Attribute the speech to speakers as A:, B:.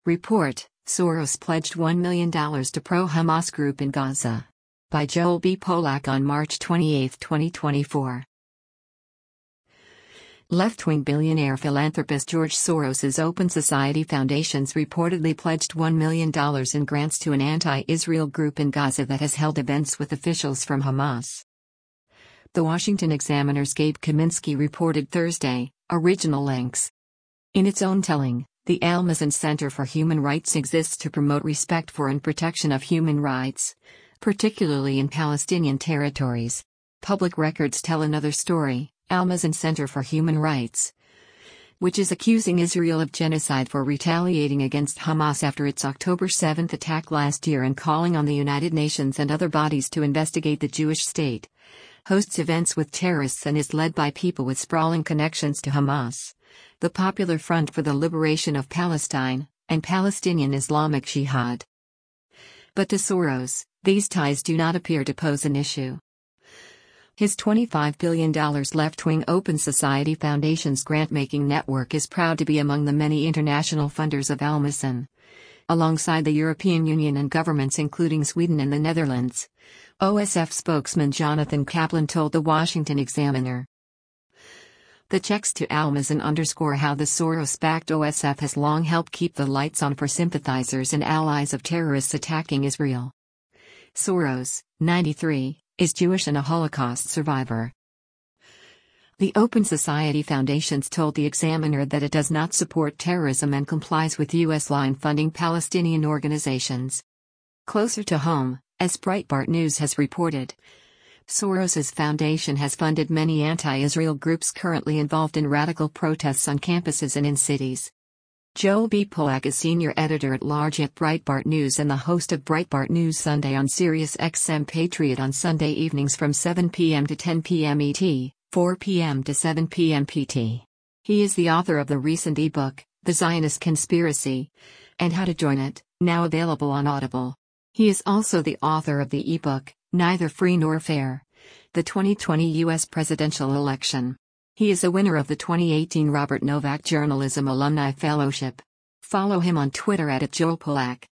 A: Report: Soros pledged $1 million to pro-Hamas group in Gaza. By Joel B. Polak on March 28, 2024. Left-wing billionaire philanthropist George Soros's Open Society Foundations reportedly pledged $1 million in grants to an anti-Israel group in Gaza that has held events with officials from Hamas. The Washington Examiner's Gabe Kaminsky reported Thursday, original links. In its own telling, the Al Mazin Center for Human Rights exists to promote respect for and protection of human rights, particularly in Palestinian territories. Public records tell another story, Al Mazin Center for Human Rights, which is accusing Israel of genocide for retaliating against Hamas after its October 7 attack last year and calling on the United Nations and other bodies to investigate the Jewish state, hosts events with terrorists and is led by people with sprawling connections to Hamas, the Popular Front for the Liberation of Palestine, and Palestinian Islamic Jihad. But to Soros, these ties do not appear to pose an issue. His $25 billion left-wing Open Society Foundation's grant-making network is proud to be among the many international funders of Al Mazin, alongside the European Union and governments including Sweden and the Netherlands, OSF spokesman Jonathan Kaplan told the Washington Examiner. The checks to Al Mazin underscore how the Soros-backed OSF has long helped keep the lights on for sympathizers and allies of terrorists attacking Israel. Soros, 93, is Jewish and a Holocaust survivor. The Open Society Foundations told the Examiner that it does not support terrorism and complies with U.S. law in funding Palestinian organizations. Closer to home, as Breitbart News has reported, Soros's foundation has funded many anti-Israel groups currently involved in radical protests on campuses and in cities. Joel B. Polak is senior editor-at-large at Breitbart News and the host of Breitbart News Sunday on Sirius XM Patriot on Sunday evenings from 7 p.m. to 10 p.m. ET, 4 p.m. to 7 p.m. PT. He is the author of the recent ebook, The Zionist Conspiracy, and How to Join It, now available on Audible. He is also the author of the ebook, Neither Free Nor Fair: The 2020 U.S. Presidential Election. He is a winner of the 2018 Robert Novak Journalism Alumni Fellowship. Follow him on Twitter @JoelPolak.